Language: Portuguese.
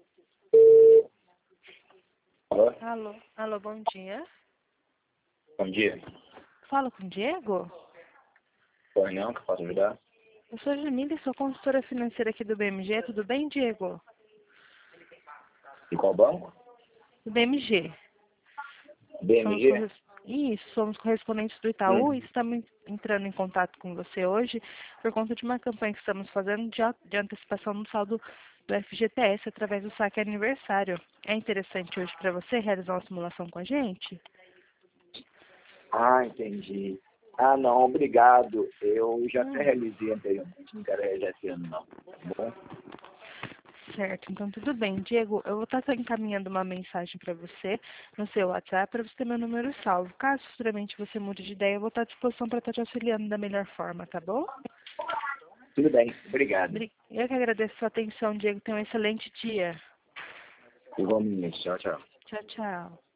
Alô? Alô, bom dia. Bom dia. Falo com o Diego? Oi, não, que posso ajudar? Eu sou a Jamila e sou consultora financeira aqui do BMG. Tudo bem, Diego? De qual banco? Do BMG. BMG? Somos correspondentes do Itaú e estamos entrando em contato com você hoje por conta de uma campanha que estamos fazendo de antecipação no saldo do FGTS através do saque aniversário. É interessante hoje para você realizar uma simulação com a gente? Ah, entendi. Ah, não, obrigado. Eu já até Hum. realizei anteriormente, não quero realizar esse ano, não. Tá bom? Certo, então tudo bem. Diego, eu vou estar encaminhando uma mensagem para você no seu WhatsApp para você ter meu número salvo. Caso futuramente você mude de ideia, eu vou estar à disposição para estar te auxiliando da melhor forma, tá bom? Tudo bem, obrigado. Eu que agradeço a sua atenção, Diego. Tenha um excelente dia. Igualmente, tchau, tchau. Tchau, tchau.